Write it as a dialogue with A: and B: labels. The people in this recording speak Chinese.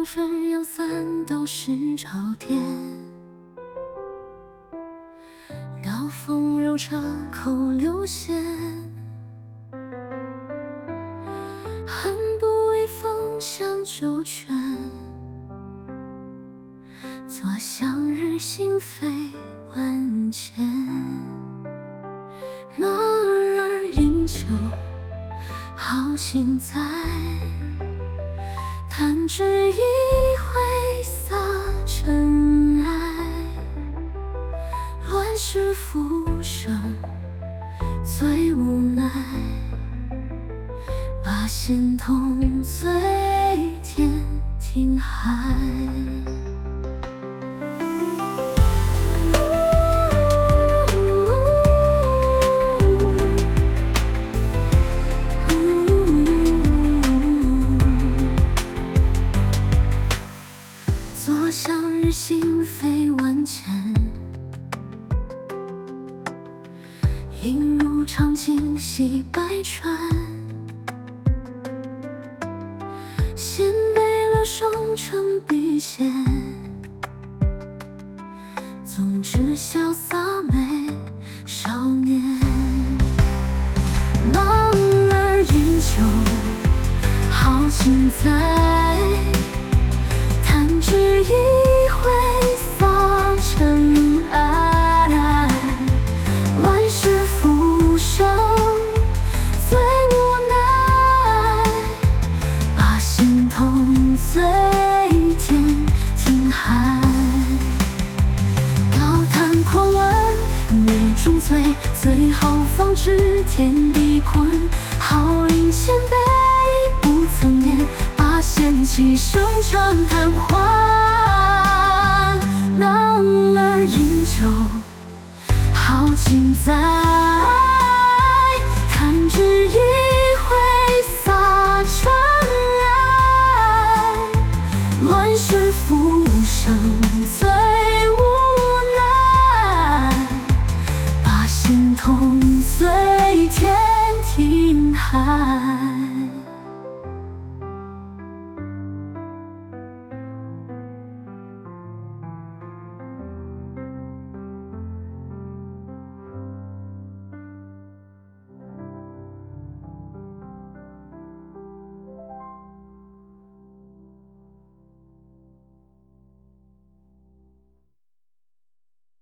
A: 春阳散都是朝天。绕风柔彻口流涎，恨不为风向周全。坐向日心飞万千。暖儿饮酒，豪情在。弹指一挥洒尘埃，乱世浮生最无奈，把心痛醉天听海。坐向日心飞万千，映入长鲸洗百川。衔美了双城笔仙，纵织潇洒美少年。暖儿饮酒，豪情在。弹指一挥洒尘埃，乱世浮生最无奈，把心痛醉天听海。高谈阔论美中醉，最后方知天地坤。好饮千杯不曾眠，把仙气生成贪欢。暖儿饮酒，豪情在。弹指一挥洒尘埃，乱世浮生最无奈，把心痛醉天听海。